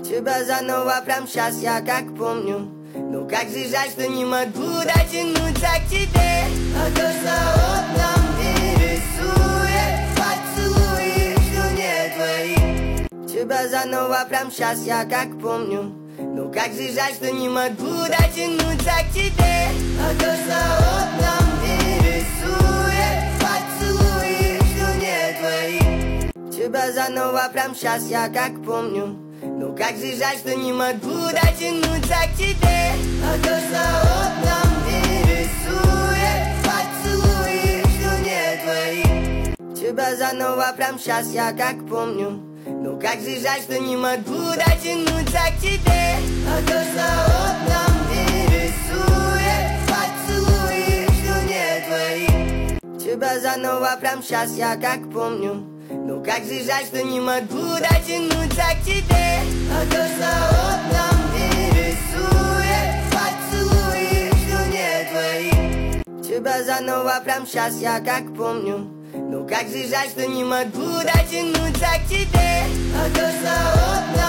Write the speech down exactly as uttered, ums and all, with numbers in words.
Тебя заново прям сейчас я как помню. Ну как же жаль, что не могу дотянуться к тебе. А то, что окном не рисует поцелуи, что не твои. Тебя заново прям сейчас я как помню. Ну как же жаль, что не могу дотянуться к тебе. А то, что окном не рисует поцелуи, что не твои. Тебя заново прям сейчас я как помню. Ну как же жаль, что не могу дотянуться к тебе. А то, что окном не рисует поцелуи, что не твои. Тебя заново прям сейчас я как помню. Ну как же жаль, что не могу дотянуться к тебе. А то, что окном не рисует поцелуи, что не твои. Тебя заново прям сейчас я как помню. Ну как же жаль, что не могу дотянуться к тебе. А то, что окном не рисует поцелуи, что не твои. Тебя заново прям сейчас я как помню. Ну как же жаль, что не могу дотянуться к тебе. А то, что окном